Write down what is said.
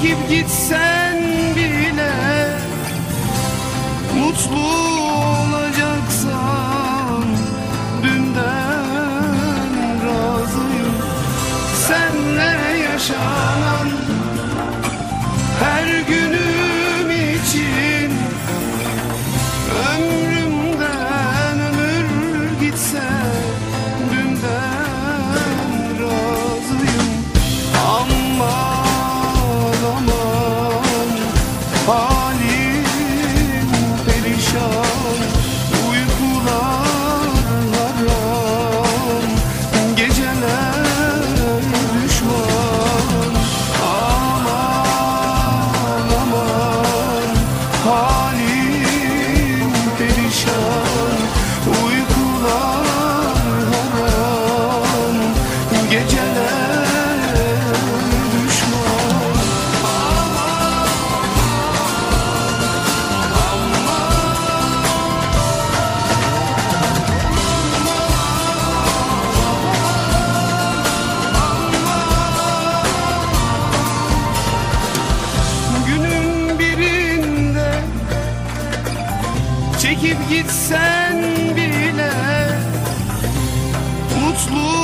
Çekip gitsen bile mutlu olacaksan dünden razıyım. Seninle yaşanan her günüm için ömrümden ömür gitse dünden razıyım. Aman aman halim perişan, uykular haram, geceler düşman. Aman aman halim perişan, uykular haram, geceler düşman. Günün birinde çekip gitsen bile mutlu